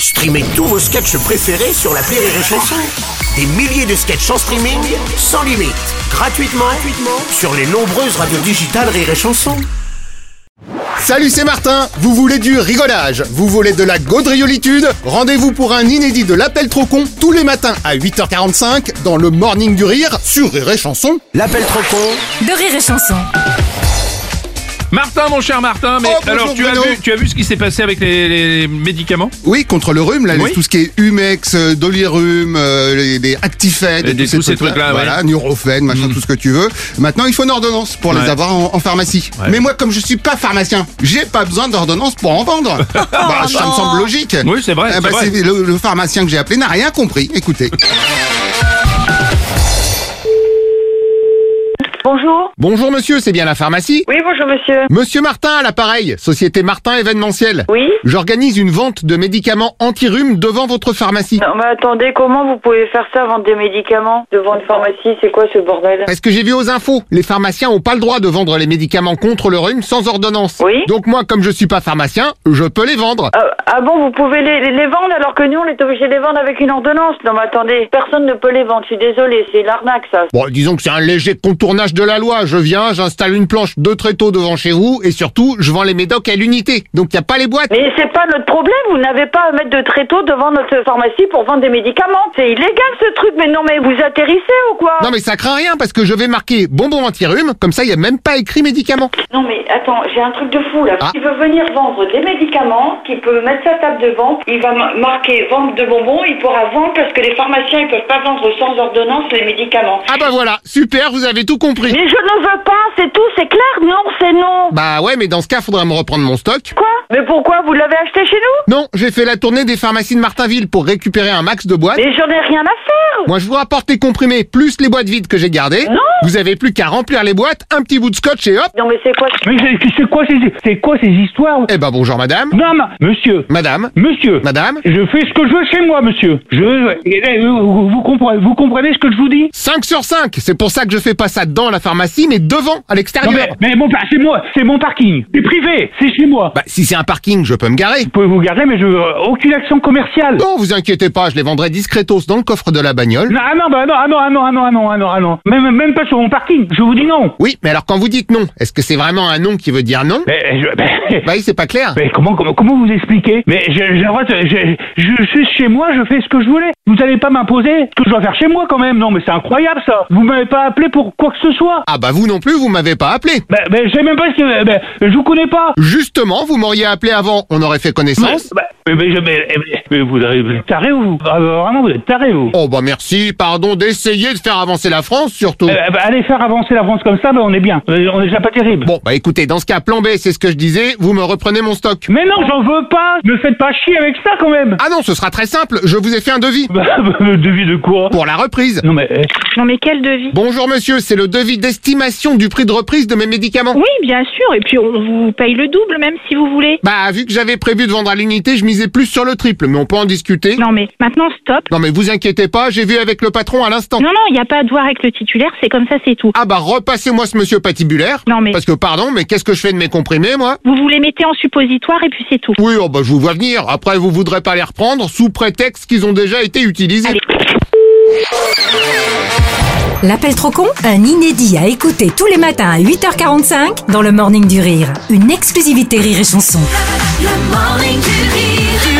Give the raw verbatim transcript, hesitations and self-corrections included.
Streamez tous vos sketchs préférés sur l'appli Rire et Chanson. Des milliers de sketchs en streaming, sans limite, gratuitement, gratuitement sur les nombreuses radios digitales Rire et Chanson. Salut, c'est Martin. Vous voulez du rigolage? Vous voulez de la gaudriolitude? Rendez-vous pour un inédit de l'appel trop con tous les matins à huit heures quarante-cinq dans le Morning du Rire sur Rire et Chanson. L'appel trop con de Rire et Chanson. Martin, mon cher Martin, mais Oh, bonjour, alors tu as, Bruno. vu, tu as vu ce qui s'est passé avec les, les médicaments? Oui, contre le rhume, là, Oui. tout ce qui est Humex, euh, Dolirum, euh, les, les Actifed, Et des- tous ces trucs-là, voilà, ouais. Nurofen, machin, Mm. tout ce que tu veux. Maintenant, il faut une ordonnance pour les Ouais. avoir en, en pharmacie. Ouais. Mais moi, comme je suis pas pharmacien, j'ai pas besoin d'ordonnance pour en vendre. Bah, ça me semble logique. Oui, c'est vrai, Eh ben, c'est vrai. c'est le, le pharmacien que j'ai appelé n'a rien compris. Écoutez. Bonjour. Bonjour monsieur, c'est bien la pharmacie? Oui, bonjour monsieur. Monsieur Martin à l'appareil, société Martin événementiel. Oui. J'organise une vente de médicaments anti-rhume devant votre pharmacie. Non, mais attendez, comment vous pouvez faire ça, vendre des médicaments devant une pharmacie? C'est quoi ce bordel? Parce que j'ai vu aux infos, les pharmaciens ont pas le droit de vendre les médicaments contre le rhume sans ordonnance. Oui. Donc moi, comme je suis pas pharmacien, je peux les vendre. Ah, ah bon, vous pouvez les, les, les vendre alors que nous, on est obligé de les vendre avec une ordonnance? Non, mais attendez, personne ne peut les vendre, je suis désolée, c'est l'arnaque ça. Bon, disons que c'est un léger contournage de la loi. Je viens, j'installe une planche de tréteaux devant chez vous et surtout, je vends les médocs à l'unité. Donc y a pas les boîtes. Mais c'est pas notre problème, vous n'avez pas à mettre de tréteau devant notre pharmacie pour vendre des médicaments. C'est illégal ce truc, mais non, mais vous atterrissez ou quoi? Non mais ça craint rien parce que je vais marquer bonbon anti-rhume, comme ça y a même pas écrit médicament. Non mais attends, j'ai un truc de fou là. Ah. Il veut venir vendre des médicaments, qui peut mettre sa table de vente, il va ma- marquer vente de bonbons, il pourra vendre parce que les pharmaciens ils peuvent pas vendre sans ordonnance les médicaments. Ah bah voilà, super, vous avez tout compris. Mais je ne veux pas, c'est tout, c'est clair, non, c'est non. Bah ouais, mais dans ce cas, faudra me reprendre mon stock. Quoi? Mais pourquoi? Vous l'avez acheté chez nous? Non, j'ai fait la tournée des pharmacies de Martinville pour récupérer un max de boîtes. Mais j'en ai rien à faire. Moi, je vous rapporte les comprimés plus les boîtes vides que j'ai gardées. Non. Vous avez plus qu'à remplir les boîtes, un petit bout de scotch et hop. Non mais c'est quoi? Mais c'est c'est quoi ces c'est quoi ces histoires? Eh ben bonjour madame. Non, ma- monsieur, Madame. monsieur, Madame. je fais ce que je veux chez moi, monsieur. Je eh, vous, vous comprenez vous comprenez ce que je vous dis? cinq sur cinq. C'est pour ça que je fais pas ça dans la pharmacie, mais devant, à Non l'extérieur. mais, mais bon, bah, c'est moi, c'est mon parking, c'est privé, c'est chez moi. Bah, si c'est un parking, je peux me garer. Vous pouvez vous garder, mais je veux euh, aucune action commerciale. Non, vous inquiétez pas, je les vendrai discretos dans le coffre de la bagnole. Non, ah non, bah non, ah non, ah non, ah non, ah non, ah non, ah non. Même, même pas sur mon parking, je vous dis non. Oui, mais alors quand vous dites non, est-ce que c'est vraiment un non qui veut dire non? Mais, je, mais, Bah oui, c'est pas clair. mais comment, comment, comment vous expliquer? Mais je, j'ai le droit de- je, je suis chez moi, je fais ce que je voulais. Vous allez pas m'imposer ce que je dois faire chez moi quand même. Non, mais c'est incroyable ça. Vous m'avez pas appelé pour quoi que ce soit. Ah bah vous non plus, vous m'avez pas appelé. Ben, ben, je sais même pas ce que... Ben, je vous connais pas. Justement, vous m'auriez appelé avant, on aurait fait connaissance. Ben, mais, mais, je- mais, mais, mais vous, avez- vous êtes taré, vous. Ah, vraiment, vous êtes taré, vous. Oh bah merci, pardon d'essayer de faire avancer la France surtout. Eh ben, ben, allez faire avancer la France comme ça, ben, on est bien. Euh, On est déjà pas terrible. Bon bah écoutez, dans ce cas, plan B, c'est ce que je disais, vous me reprenez mon stock. Mais non, j'en veux pas. Me faites pas chier avec ça, quand même. Ah non, ce sera très simple, je vous ai fait un devis. Bah, le devis de quoi? Pour la reprise. Non, mais... euh, Non mais quel devis? Bonjour monsieur, c'est le devis d'estimation du prix de reprise de mes médicaments. Oui, bien sûr, et puis on vous paye le double même si vous voulez. Bah vu que j'avais prévu de vendre à l'unité, je misais plus sur le triple, mais on peut en discuter. Non mais maintenant stop. Non mais vous inquiétez pas, j'ai vu avec le patron à l'instant. Non, non, il n'y a pas à voir avec le titulaire, c'est comme ça, c'est tout. Ah bah repassez-moi ce monsieur patibulaire. Non, mais- Parce que pardon, mais qu'est-ce que je fais de mes comprimés moi? Vous vous les mettez en suppositoire et puis c'est tout. Oui, oh bah je vous vois venir. Après vous voudrez pas les reprendre sous prétexte qu'ils ont déjà été utilisés. Allez. L'appel trop con, un inédit à écouter tous les matins à huit heures quarante-cinq dans le Morning du Rire. Une exclusivité Rire et Chanson. Le morning du rire.